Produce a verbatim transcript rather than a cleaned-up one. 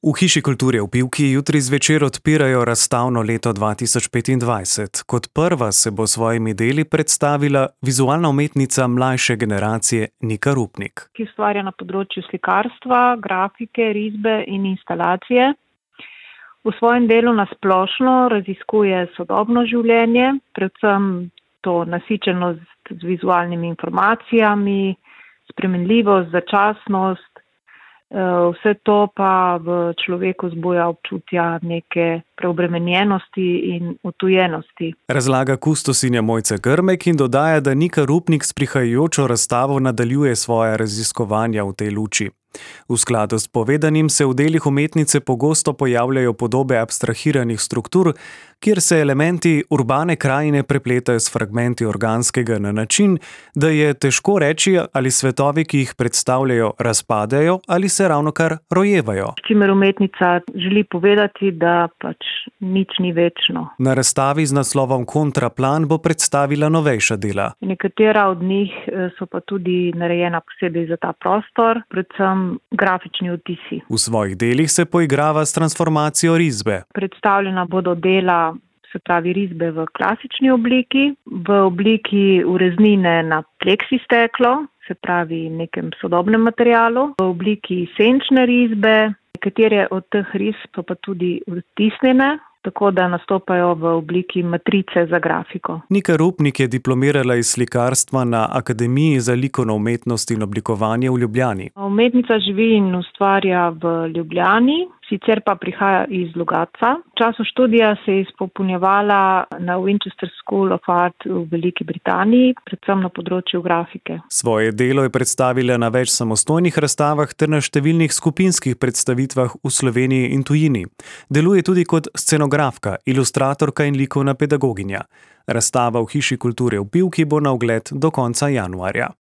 V Hiši kulture v Pivki jutri zvečer odpirajo razstavno leto dva tisoč petindvajset. Kot prva se bo s svojimi deli predstavila vizualna umetnica mlajše generacije Nika Rupnik. Ki ustvarja na področju slikarstva, grafike, risbe in instalacije. V svojem delu na splošno raziskuje sodobno življenje, predvsem to nasičenost z vizualnimi informacijami, spremenljivost, začasnost. Vse to pa v človeku zbuja občutja neke preobremenjenosti in utujenosti. Razlaga kustosinja Mojca Grmek in dodaja, da Nika Rupnik s prihajajočo razstavo nadaljuje svoja raziskovanja v tej luči. V skladu s povedanim se v delih umetnice pogosto pojavljajo podobe abstrahiranih struktur, kjer se elementi urbane krajine prepletajo s fragmenti organskega na način, da je težko reči, ali svetovi, ki jih predstavljajo, razpadajo ali se ravnokar rojevajo. S čimer umetnica želi povedati, da pač nič ni večno. Na razstavi z naslovom Kontraplan bo predstavila novejša dela. Nekatera od njih so pa tudi narejena posebej za ta prostor, predvsem grafični vtisi. V svojih delih se poigrava s transformacijo risbe. Predstavljena bodo dela, se pravi risbe v klasični obliki, v obliki ureznine na pleksi steklo, se pravi nekem sodobnem materialu, v obliki senčne risbe, nekatere od teh risb so pa tudi vtisnjene, tako da nastopajo v obliki matrice za grafiko. Nika Rupnik je diplomirala iz slikarstva na Akademiji za likovno umetnost in oblikovanje v Ljubljani. Umetnica živi in ustvarja v Ljubljani, sicer pa prihaja iz Logatca. V času študija se je izpopolnjevala na Winchester School of Art v Veliki Britaniji, predvsem na področju grafike. Svoje delo je predstavila na več samostojnih razstavah ter na številnih skupinskih predstavitvah v Sloveniji in tujini. Deluje tudi kot scenografka, ilustratorka in likovna pedagoginja. Razstava v Hiši kulture v Pivki bo na ogled do konca januarja.